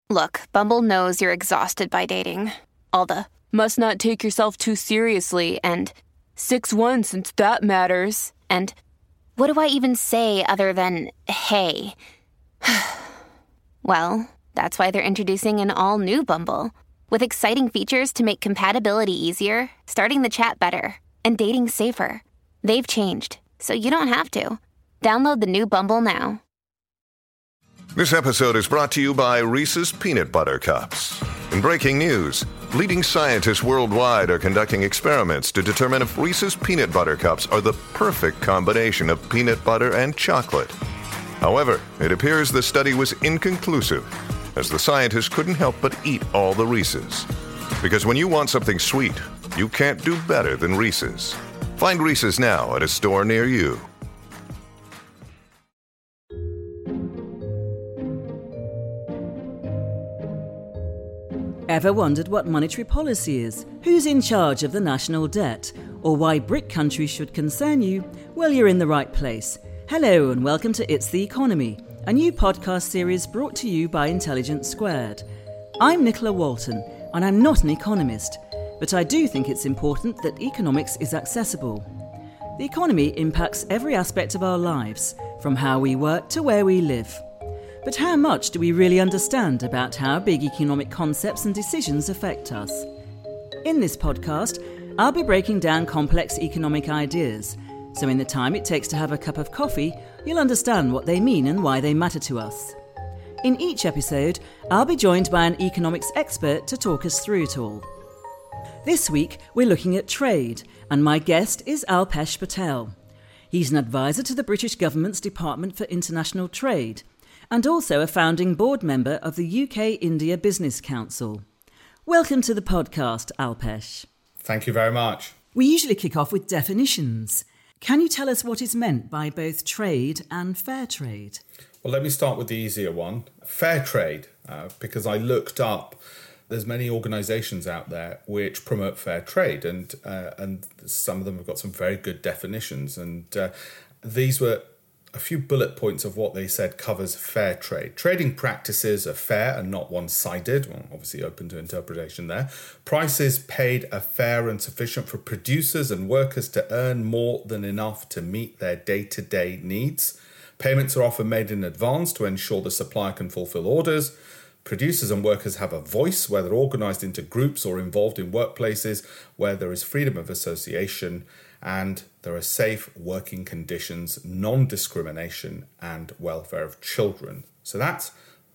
Look, Bumble knows you're exhausted by dating. All the, must not take yourself too seriously, and 6'1" since that matters. And what do I even say other than, hey? Well, that's why they're introducing an all-new Bumble, with exciting features to make compatibility easier, starting the chat better, and dating safer. They've changed, so you don't have to. Download the new Bumble now. This episode is brought to you by Reese's Peanut Butter Cups. In breaking news, leading scientists worldwide are conducting experiments to determine if Reese's Peanut Butter Cups are the perfect combination of peanut butter and chocolate. However, it appears the study was inconclusive, as the scientists couldn't help but eat all the Reese's. Because when you want something sweet, you can't do better than Reese's. Find Reese's now at a store near you. Ever wondered what monetary policy is? Who's in charge of the national debt? Or why BRIC countries should concern you? Well, you're in the right place. Hello and welcome to It's the Economy, a new podcast series brought to you by Intelligence Squared. I'm Nicola Walton, and I'm not an economist, but I do think it's important that economics is accessible. The economy impacts every aspect of our lives, from how we work to where we live. But how much do we really understand about how big economic concepts and decisions affect us? In this podcast, I'll be breaking down complex economic ideas, so in the time it takes to have a cup of coffee, you'll understand what they mean and why they matter to us. In each episode, I'll be joined by an economics expert to talk us through it all. This week, we're looking at trade, and my guest is Alpesh Patel. He's an advisor to the British government's Department for International Trade, and also a founding board member of the UK-India Business Council. Welcome to the podcast, Alpesh. Thank you very much. We usually kick off with definitions. Can you tell us what is meant by both trade and fair trade? Well, let me start with the easier one. Fair trade, because I looked up, there's many organisations out there which promote fair trade, and some of them have got some very good definitions. And these were a few bullet points of what they said covers fair trade. Trading practices are fair and not one-sided. Well, obviously open to interpretation there. Prices paid are fair and sufficient for producers and workers to earn more than enough to meet their day-to-day needs. Payments are often made in advance to ensure the supplier can fulfill orders. Producers and workers have a voice, whether organised into groups or involved in workplaces where there is freedom of association, and there are safe working conditions, non-discrimination and welfare of children. So that's,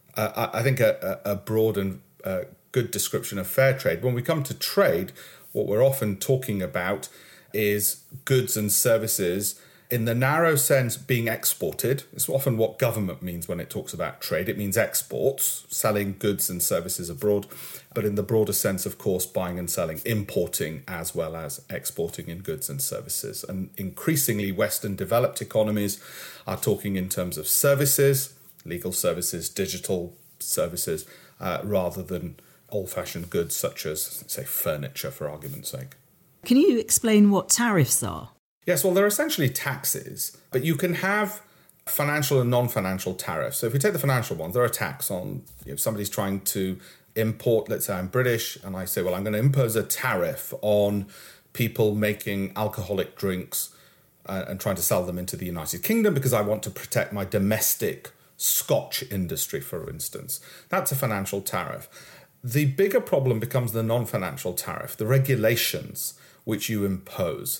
I think, a broad and good description of fair trade. When we come to trade, what we're often talking about is goods and services in the narrow sense being exported. It's often what government means when it talks about trade. It means exports, selling goods and services abroad. But in the broader sense, of course, buying and selling, importing as well as exporting in goods and services. And increasingly, Western developed economies are talking in terms of services, legal services, digital services, rather than old-fashioned goods such as, say, furniture, for argument's sake. Can you explain what tariffs are? Yes, well, they're essentially taxes, but you can have financial and non-financial tariffs. So if we take the financial ones, there are a tax on, if somebody's trying to import, let's say I'm British, and I say, well, I'm going to impose a tariff on people making alcoholic drinks and trying to sell them into the United Kingdom because I want to protect my domestic Scotch industry, for instance. That's a financial tariff. The bigger problem becomes the non-financial tariff, the regulations which you impose,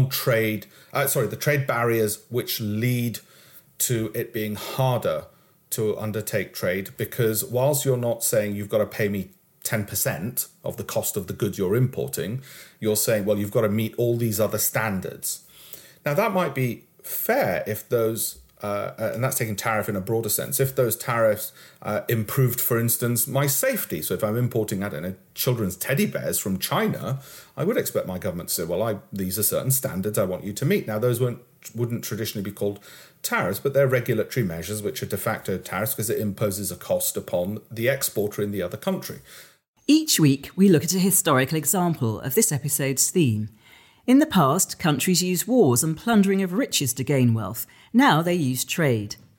the trade barriers which lead to it being harder to undertake trade, because whilst you're not saying you've got to pay me 10% of the cost of the goods you're importing, you're saying, well, you've got to meet all these other standards. Now, that might be fair if those, and that's taking tariff in a broader sense, if those tariffs improved, for instance, my safety. So if I'm importing, I don't know, children's teddy bears from China, I would expect my government to say, well, these are certain standards I want you to meet. Now, those wouldn't traditionally be called tariffs, but they're regulatory measures which are de facto tariffs because it imposes a cost upon the exporter in the other country. Each week, we look at a historical example of this episode's theme. In the past, countries used wars and plundering of riches to gain wealth. Now they use trade.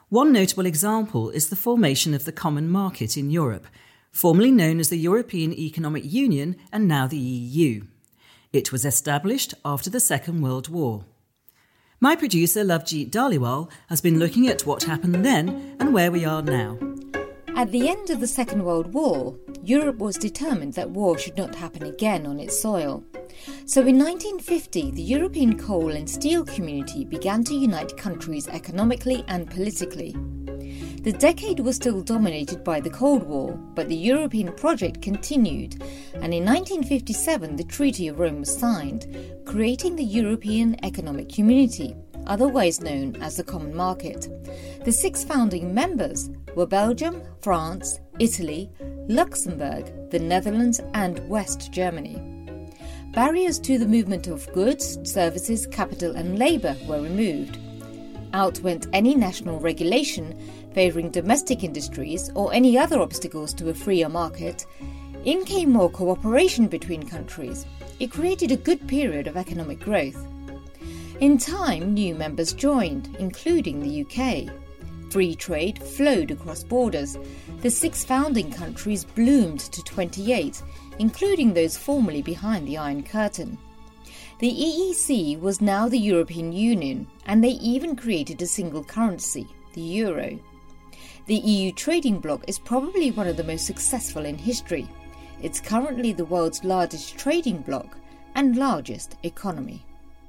One notable example is the formation of the Common Market in Europe, formerly known as the European Economic Union and now the EU. It was established after the Second World War. My producer, Lovejeet Dhaliwal, has been looking at what happened then and where we are now. At the end of the Second World War, Europe was determined that war should not happen again on its soil. So in 1950, the European coal and steel community began to unite countries economically and politically. The decade was still dominated by the Cold War, but the European project continued, and in 1957 the Treaty of Rome was signed, creating the European Economic Community, otherwise known as the Common Market. The 6 founding members were Belgium, France, Italy, Luxembourg, the Netherlands and West Germany. Barriers to the movement of goods, services, capital and labour were removed. Out went any national regulation favouring domestic industries or any other obstacles to a freer market. In came more cooperation between countries. It created a good period of economic growth. In time, new members joined, including the UK. Free trade flowed across borders. The 6 founding countries bloomed to 28, including those formerly behind the Iron Curtain. The EEC was now the European Union, and they even created a single currency, the euro. The EU trading bloc is probably one of the most successful in history. It's currently the world's largest trading bloc and largest economy.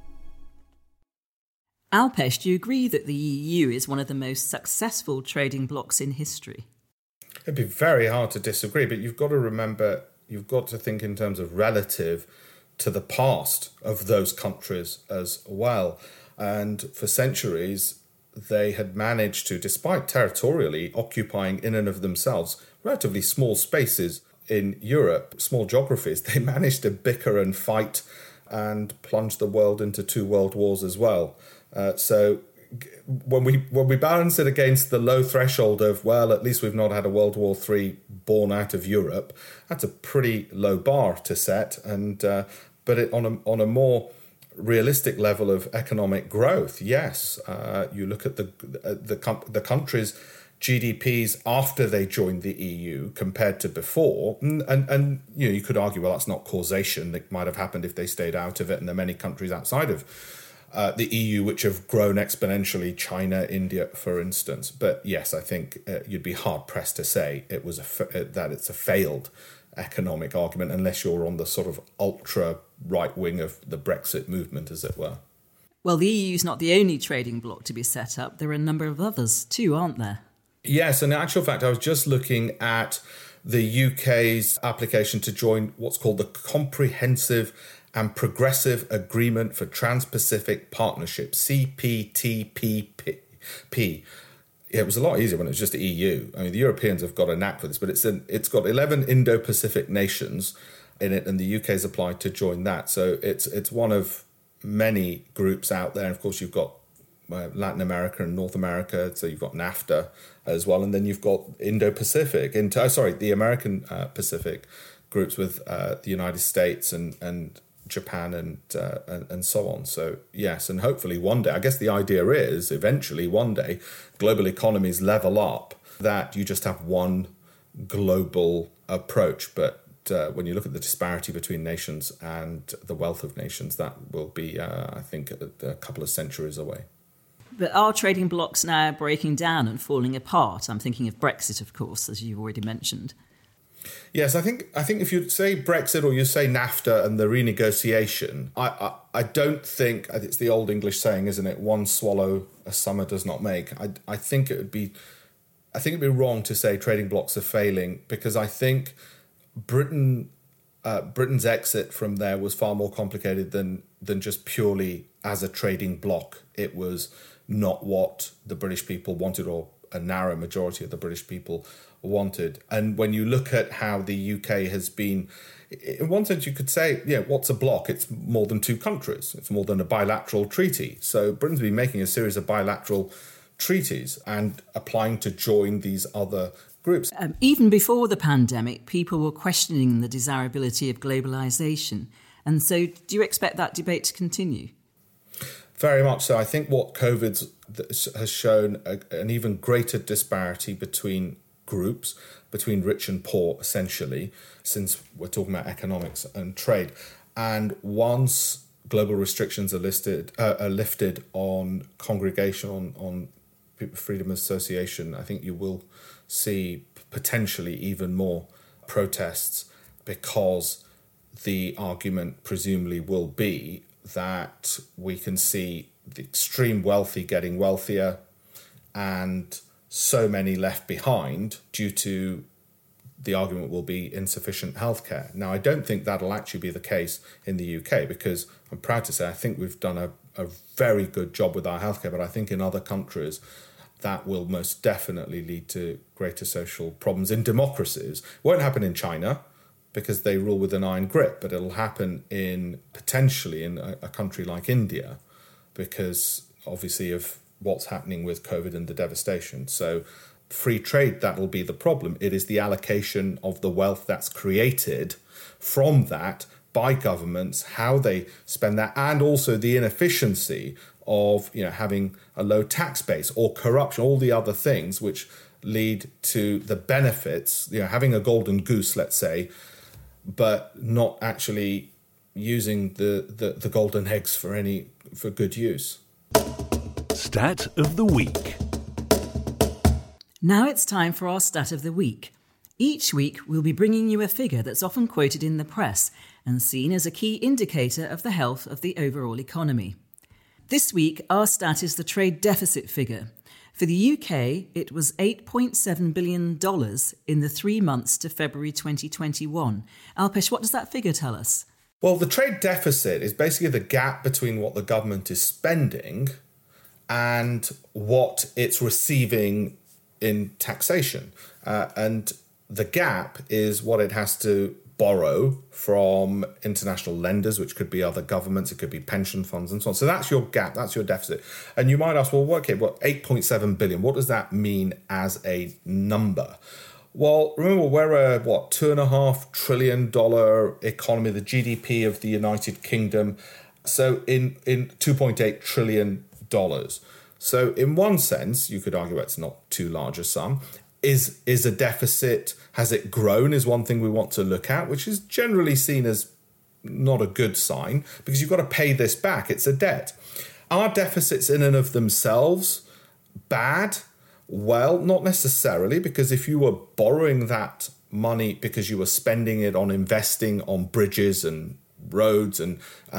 Alpesh, do you agree that the EU is one of the most successful trading blocs in history? It'd be very hard to disagree, but you've got to remember, you've got to think in terms of relative to the past of those countries as well. And for centuries, they had managed to, despite territorially occupying in and of themselves relatively small spaces in Europe, small geographies, they managed to bicker and fight and plunge the world into 2 world wars as well. So when we balance it against the low threshold of, well, at least we've not had a World War III born out of Europe, that's a pretty low bar to set. And but on a more realistic level of economic growth, yes, you look at the countries' GDPs after they joined the EU compared to before, and you could argue, well, that's not causation. That might have happened if they stayed out of it, and there are many countries outside of the EU which have grown exponentially, China, India, for instance. But yes, I think you'd be hard-pressed to say it was that it's a failed economic argument unless you're on the sort of ultra-right wing of the Brexit movement, as it were. Well, the EU is not the only trading bloc to be set up. There are a number of others too, aren't there? Yes, and in actual fact, I was just looking at the UK's application to join what's called the Comprehensive and Progressive Agreement for Trans-Pacific Partnership, CPTPP. It was a lot easier when it was just the EU. I mean, the Europeans have got a knack for this, but it's got 11 Indo-Pacific nations in it, and the UK's applied to join that. So it's one of many groups out there. And of course, you've got Latin America and North America, so you've got NAFTA as well, and then you've got Indo-Pacific, the American Pacific groups with the United States and Japan and so on. So yes, and hopefully one day, I guess the idea is eventually one day global economies level up, that you just have one global approach. But when you look at the disparity between nations and the wealth of nations, that will be, I think, a couple of centuries away. But are trading blocs now breaking down and falling apart? I'm thinking of Brexit, of course, as you've already mentioned. Yes, I think if you say Brexit or you say NAFTA and the renegotiation, I don't think, it's the old English saying, isn't it? One swallow a summer does not make. I think it'd be wrong to say trading blocs are failing, because I think Britain's exit from there was far more complicated than just purely as a trading bloc. It was not what the British people wanted, or a narrow majority of the British people wanted. And when you look at how the UK has been, in one sense you could say, what's a bloc? It's more than 2 countries. It's more than a bilateral treaty. So Britain's been making a series of bilateral treaties and applying to join these other groups. Even before the pandemic, people were questioning the desirability of globalisation. And so do you expect that debate to continue? Very much so. I think what COVID has shown an even greater disparity between groups, between rich and poor, essentially, since we're talking about economics and trade. And once global restrictions are lifted on congregation, on freedom of association, I think you will see potentially even more protests, because the argument presumably will be that we can see the extreme wealthy getting wealthier and so many left behind due to, the argument will be, insufficient healthcare. Now, I don't think that'll actually be the case in the UK, because I'm proud to say I think we've done a very good job with our healthcare, but I think in other countries that will most definitely lead to greater social problems in democracies. It won't happen in China because they rule with an iron grip, but it'll happen potentially in a country like India, because obviously of what's happening with COVID and the devastation. So free trade, that'll be the problem. It is the allocation of the wealth that's created from that by governments, how they spend that, and also the inefficiency of having a low tax base or corruption, all the other things which lead to the benefits, having a golden goose, let's say, but not actually using the golden eggs for good use. Stat of the Week. Now it's time for our Stat of the Week. Each week we'll be bringing you a figure that's often quoted in the press and seen as a key indicator of the health of the overall economy. This week our stat is the trade deficit figure. For the UK, it was $8.7 billion in the 3 months to February 2021. Alpesh, what does that figure tell us? Well, the trade deficit is basically the gap between what the government is spending and what it's receiving in taxation. And the gap is what it has to borrow from international lenders, which could be other governments, it could be pension funds and so on. So that's your gap, that's your deficit. And you might ask, well, okay, 8.7 billion, what does that mean as a number? Well, remember, we're a, $2.5 trillion economy, the GDP of the United Kingdom. So in $2.8 trillion. So in one sense, you could argue it's not too large a sum. Is a deficit, has it grown, is one thing we want to look at, which is generally seen as not a good sign, because you've got to pay this back. It's a debt. Are deficits in and of themselves bad? Well, not necessarily, because if you were borrowing that money because you were spending it on investing on bridges and roads and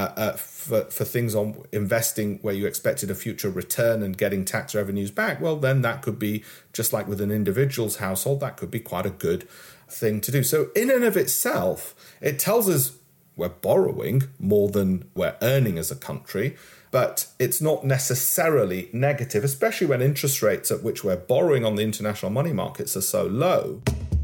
for things on investing where you expected a future return and getting tax revenues back, well, then that could be, just like with an individual's household, that could be quite a good thing to do. So in and of itself, it tells us we're borrowing more than we're earning as a country, but it's not necessarily negative, especially when interest rates at which we're borrowing on the international money markets are so low.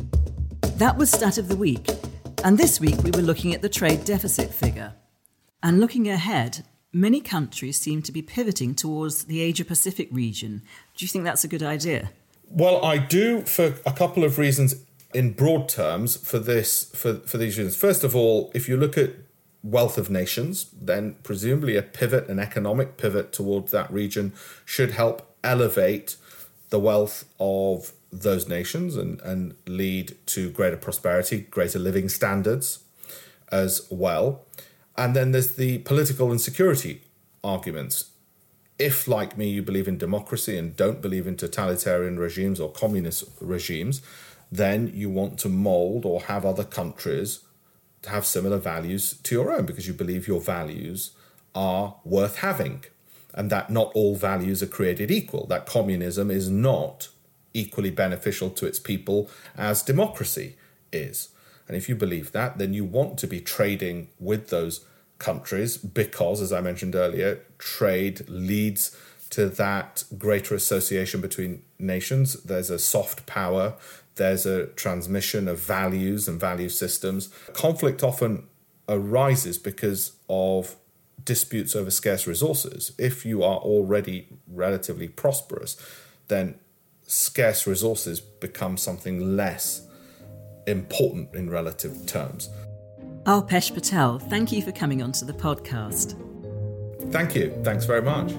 That was Stat of the Week. And this week we were looking at the trade deficit figure. And looking ahead, many countries seem to be pivoting towards the Asia-Pacific region. Do you think that's a good idea? Well, I do, for a couple of reasons in broad terms for these reasons. First of all, if you look at wealth of nations, then presumably an economic pivot towards that region should help elevate the wealth of those nations and lead to greater prosperity, greater living standards as well. And then there's the political and security arguments. If, like me, you believe in democracy and don't believe in totalitarian regimes or communist regimes, then you want to mould or have other countries to have similar values to your own, because you believe your values are worth having and that not all values are created equal, that communism is not equally beneficial to its people as democracy is. And if you believe that, then you want to be trading with those countries because, as I mentioned earlier, trade leads to that greater association between nations. There's a soft power, there's a transmission of values and value systems. Conflict often arises because of disputes over scarce resources. If you are already relatively prosperous, then scarce resources become something less important in relative terms. Alpesh Patel, thank you for coming onto the podcast. Thank you. Thanks very much.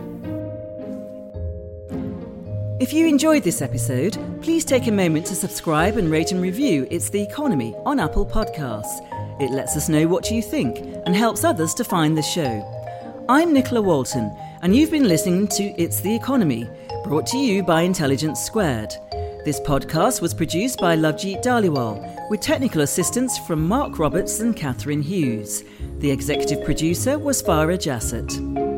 If you enjoyed this episode, please take a moment to subscribe and rate and review It's the Economy on Apple Podcasts. It lets us know what you think and helps others to find the show. I'm Nicola Walton, and you've been listening to It's the Economy, brought to you by Intelligence Squared. This podcast was produced by Lovejeet Dhaliwal, with technical assistance from Mark Roberts and Catherine Hughes. The executive producer was Farah Jassett.